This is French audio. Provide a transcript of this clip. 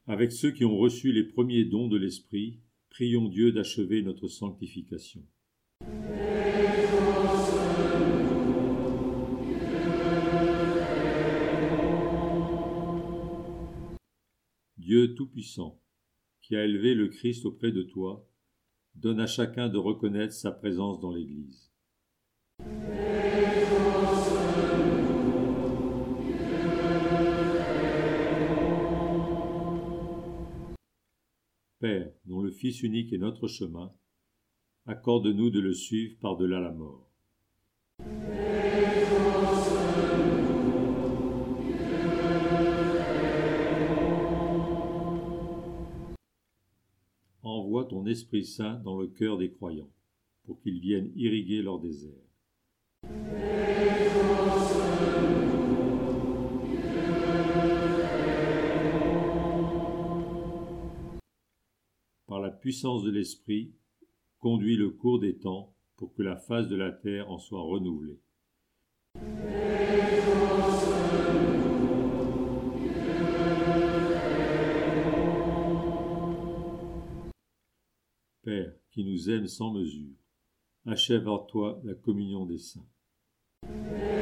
Avec ceux qui ont reçu les premiers dons de l'Esprit, prions Dieu d'achever notre sanctification. Dieu Tout-Puissant, qui a élevé le Christ auprès de toi, donne à chacun de reconnaître sa présence dans l'Église. Père, dont le Fils unique est notre chemin, accorde-nous de le suivre par-delà la mort. Envoie ton Esprit Saint dans le cœur des croyants, pour qu'ils viennent irriguer leur désert. Par la puissance de l'Esprit, conduis le cours des temps pour que la face de la terre en soit renouvelée. Père, qui nous aimes sans mesure, achève en toi la communion des saints.